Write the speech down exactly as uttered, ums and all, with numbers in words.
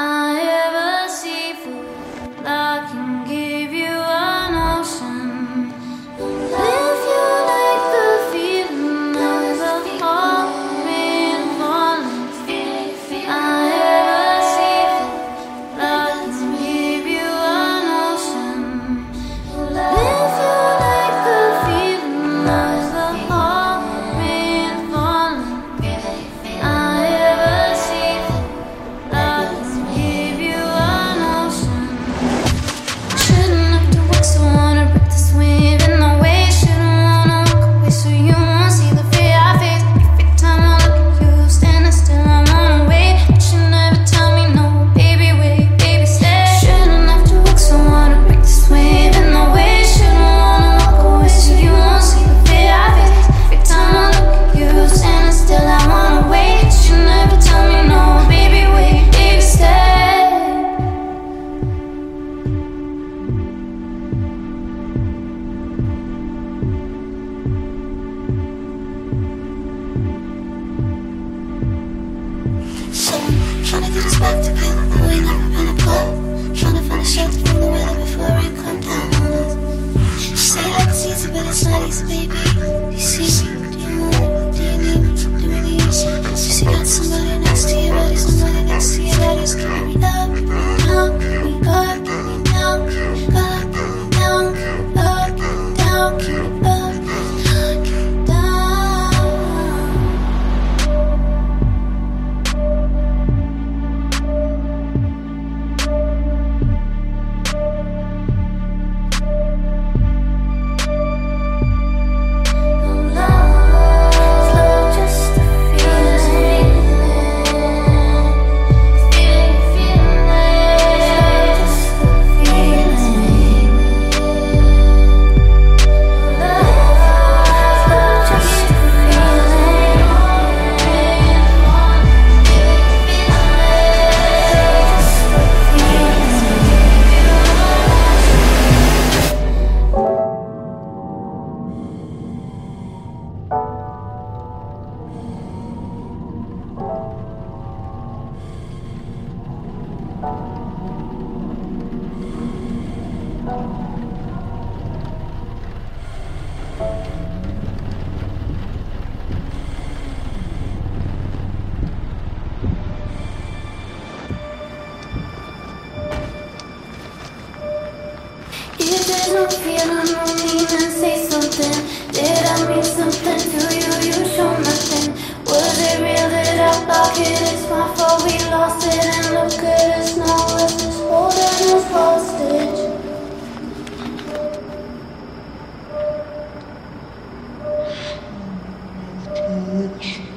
I have a seafood that can give you an ocean. If you like the feeling of the heart being falling, I have a seafood that can give you an ocean. If you like the feeling of the heart being falling, I have a seafood that can give you an ocean. Shouldn't have to work so wanna break this wave in the way. Shouldn't wanna walk away so you won't see the fear I face. Every time I look at you, standing still, I wanna wait, but you never tell me no. Baby, wait, baby, stay. Shouldn't have to work so wanna break this wave in the way. Shouldn't wanna walk away so you won't see the fear I face. Every time I look at you, standing still, I wanna wait, but you never tell me no. Baby, wait, baby, stay. So, tryna get us back together, but we never been apart. Tryna find a shelter from the weather before rain come down on us. You say like it's easy, but it's not easy, baby. You see me? Do you want me? Do you need me? Do we need each other? You see, got somebody next to your body, somebody next to your body. Just keep me up, down, keep me up, keep me down, keep me up, down, keep me up, down, keep me up, down, keep me down. Love, just a feeling, feeling, feeling, just a feeling. Love, just a feeling, if there's no feeling, no meaning, say something. Did I mean something to you? You show nothing. Was it real? Did I block it? It's my fault we lost it. And look at us now, us just holding us hostage.